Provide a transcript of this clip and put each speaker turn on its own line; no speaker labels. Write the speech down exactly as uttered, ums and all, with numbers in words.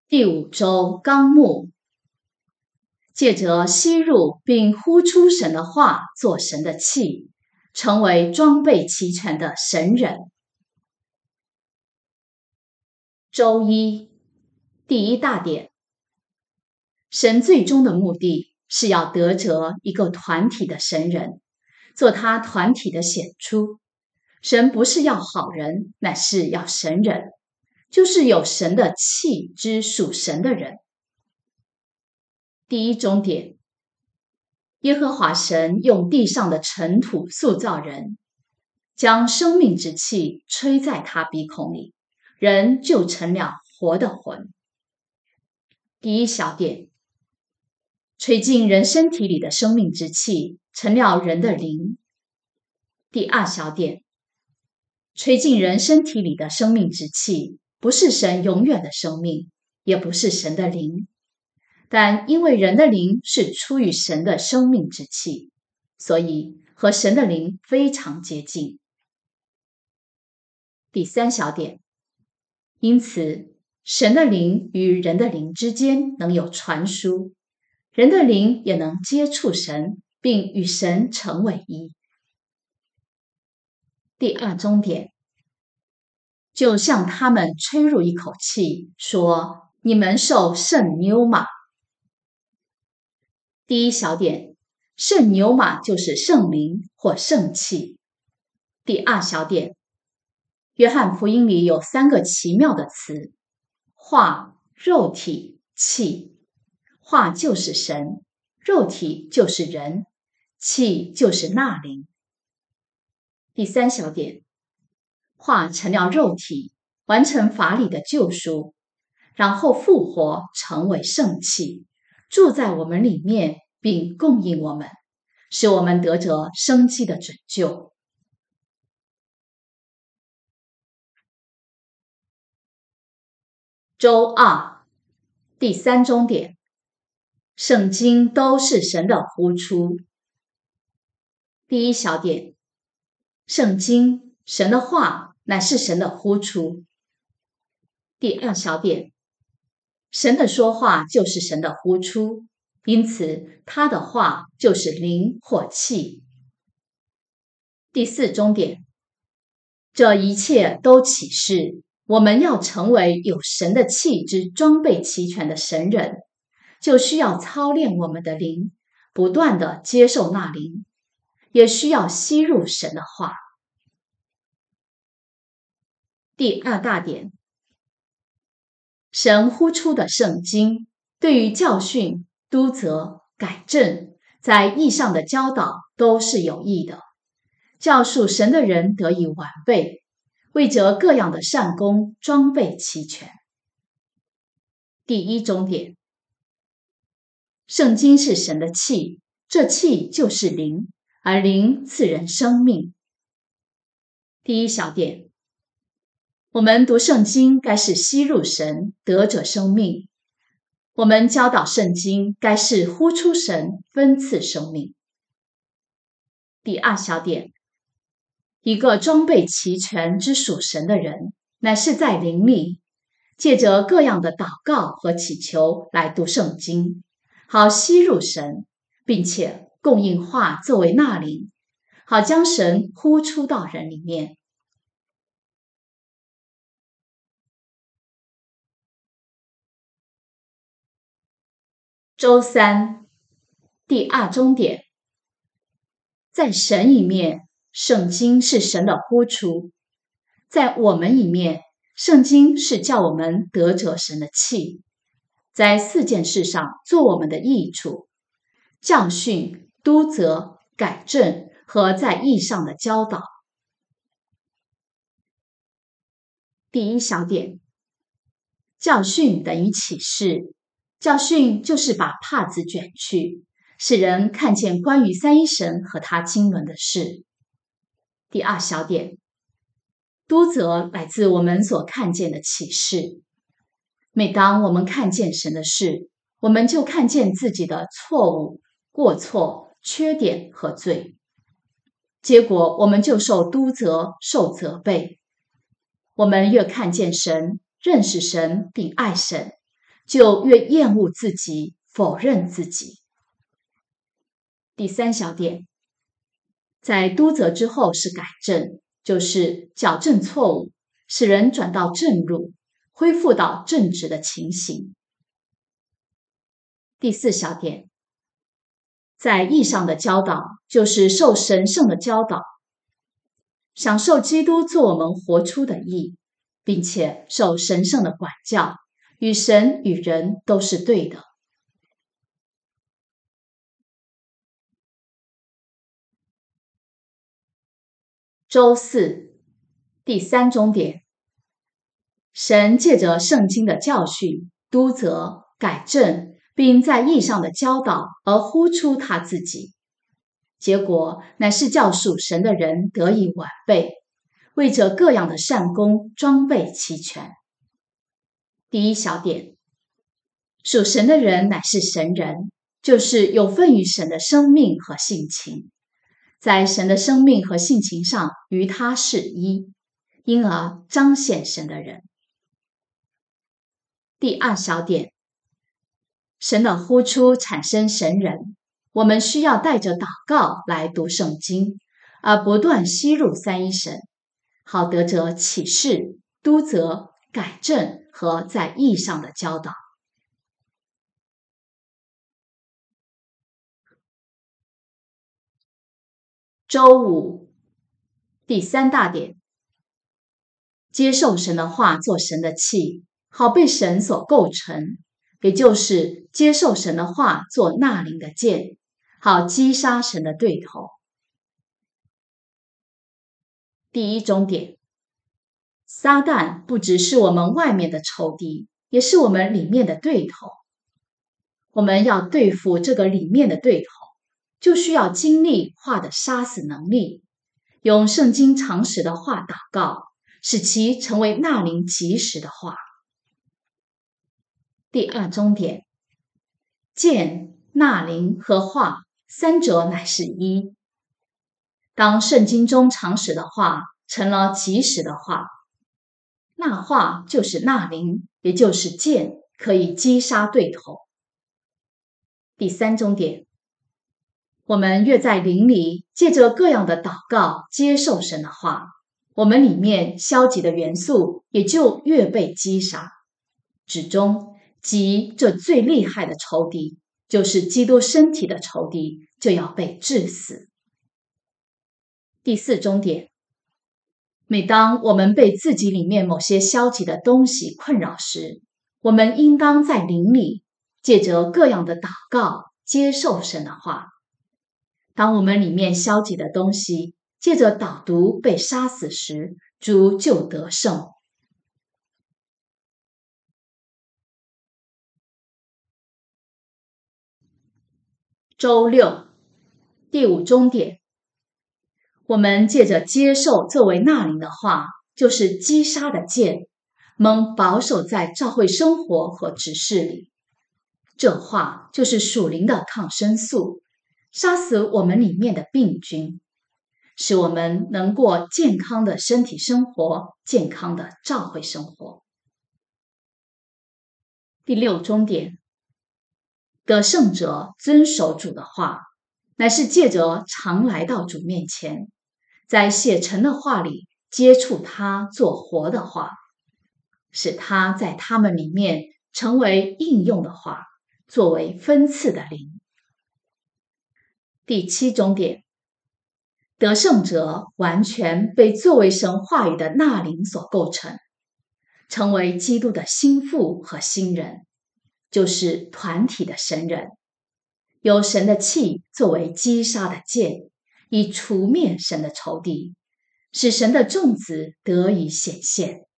第五周纲目，借着吸入并呼出神的话做神的器，成为装备齐全的神人。周一，第一大点，神最终的目的是要得着一个团体的神人，做他团体的显出。神不是要好人，乃是要神人，就是有神的气之属神的人。第一终点，耶和华神用地上的尘土塑造人，将生命之气吹在他鼻孔里，人就成了活的魂。第一小点，吹进人身体里的生命之气成了人的灵。第二小点，吹进人身体里的生命之气不是神永远的生命，也不是神的灵，但因为人的灵是出于神的生命之气，所以和神的灵非常接近。第三小点，因此神的灵与人的灵之间能有传输，人的灵也能接触神，并与神成为一。第二终点，就向他们吹入一口气，说：你们受圣牛马。第一小点，圣牛马就是圣灵或圣气。第二小点，约翰福音里有三个奇妙的词：话、肉体、气。话就是神，肉体就是人，气就是那灵。第三小点，话成了肉体，完成法理的救赎，然后复活成为圣气，住在我们里面，并供应我们，使我们得着生机的拯救。周二，第三终点，圣经都是神的呼出。第一小点，圣经，神的话乃是神的呼出。第二小点，神的说话就是神的呼出，因此他的话就是灵或气。第四终点，这一切都启示我们要成为有神的气之装备齐全的神人，就需要操练我们的灵，不断地接受那灵，也需要吸入神的话。第二大点，神呼出的圣经对于教训、督责、改正，在义上的教导都是有益的，教属神的人得以完备，为着各样的善功装备齐全。第一终点，圣经是神的气，这气就是灵，而灵赐人生命。第一小点，我们读圣经该是吸入神，得着生命；我们教导圣经该是呼出神，分赐生命。第二小点，一个装备齐全之属神的人，乃是在灵里，借着各样的祷告和祈求来读圣经，好吸入神，并且供应话作为那灵，好将神呼出到人里面。周三，第二终点，在神一面，圣经是神的呼出；在我们一面，圣经是叫我们得着神的气，在四件事上做我们的益处：教训、督责、改正和在义上的教导。第一小点，教训等于启示，教训就是把帕子卷去，使人看见关于三一神和他经纶的事。第二小点，督责来自我们所看见的启示。每当我们看见神的事，我们就看见自己的错误、过错、缺点和罪，结果我们就受督责、受责备。我们越看见神，认识神并爱神， 就越厌恶自己，否认自己。第三小点，在督责之后是改正，就是矫正错误，使人转到正路，恢复到正直的情形。第四小点，在义上的教导，就是受神圣的教导，享受基督做我们活出的义，并且受神圣的管教，与神与人都是对的。周四，第三中点，神借着圣经的教训、督责、改正，并在义上的教导而呼出他自己，结果乃是叫属神的人得以完备，为着各样的善功装备齐全。第一小点，属神的人乃是神人，就是有份于神的生命和性情，在神的生命和性情上与他是一，因而彰显神的人。第二小点，神的呼出产生神人，我们需要带着祷告来读圣经，而不断吸入三一神，好得着启示、督责、改正和在义上的教导。周五，第三大点，接受神的话做神的器，好被神所构成，也就是接受神的话做纳灵的剑，好击杀神的对头。第一中点，撒旦不只是我们外面的仇敌，也是我们里面的对头。我们要对付这个里面的对头，就需要经历话的杀死能力，用圣经常识的话祷告，使其成为纳灵及时的话。第二中点，剑、纳灵和话三者乃是一。当圣经中常识的话成了及时的话，那话就是纳灵，也就是剑，可以击杀对头。第三中点，我们越在灵里，借着各样的祷告接受神的话，我们里面消极的元素也就越被击杀，至终即这最厉害的仇敌，就是基督身体的仇敌，就要被致死。第四中点，每当我们被自己里面某些消极的东西困扰时，我们应当在灵里借着各样的祷告接受神的话。当我们里面消极的东西借着导读被杀死时，主就得胜。周六，第五中点，我们借着接受作为纳灵的话，就是击杀的剑，蒙保守在教会生活和执事里。这话就是属灵的抗生素，杀死我们里面的病菌，使我们能过健康的身体生活，健康的教会生活。第六中点，得胜者遵守主的话，乃是借着常来到主面前，在写成的话里接触他做活的话，使他在他们里面成为应用的话，作为分赐的灵。第七中点，得胜者完全被作为神话语的纳灵所构成，成为基督的心腹和新人，就是团体的神人，有神的气作为击杀的剑，以除灭神的仇敌，使神的众子得以显现。